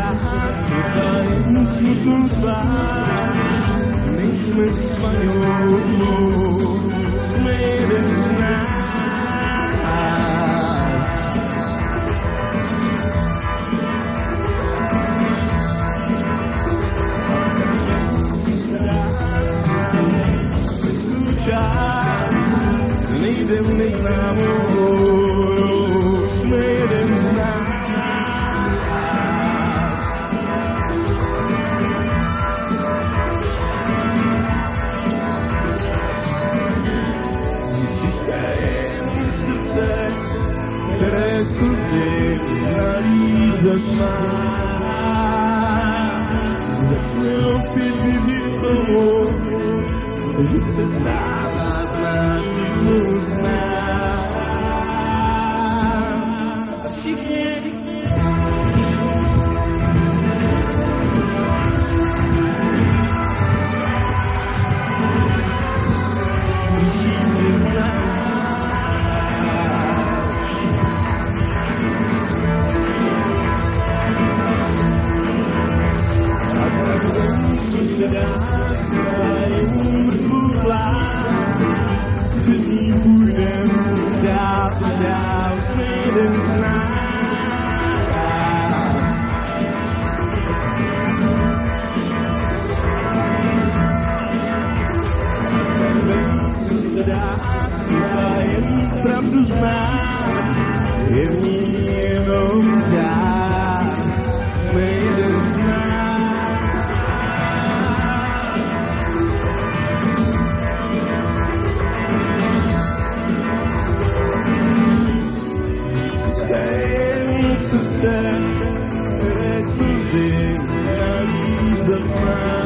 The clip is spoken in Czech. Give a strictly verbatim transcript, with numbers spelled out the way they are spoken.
jen smutnou tvár. Nejsme Špaňolů, jsme jeden z nás. Čas, nejdem neznámou, jsme jeden z nás. Čisté jen srdce, které slzy nalít zasmá. Začne opět věřit tomu, že přestává znát jednu z nás. A všichni slyšíte z nás. A tak vem, co se dá, jen mrtvou plán, že z ní půjdem dál a dál, jsme jeden z nás. Tak vem, co se dá, a jen pravdu znám, je v ní jenom dál, jsme jeden z nás. Srdce, které slzy nalít zasmá.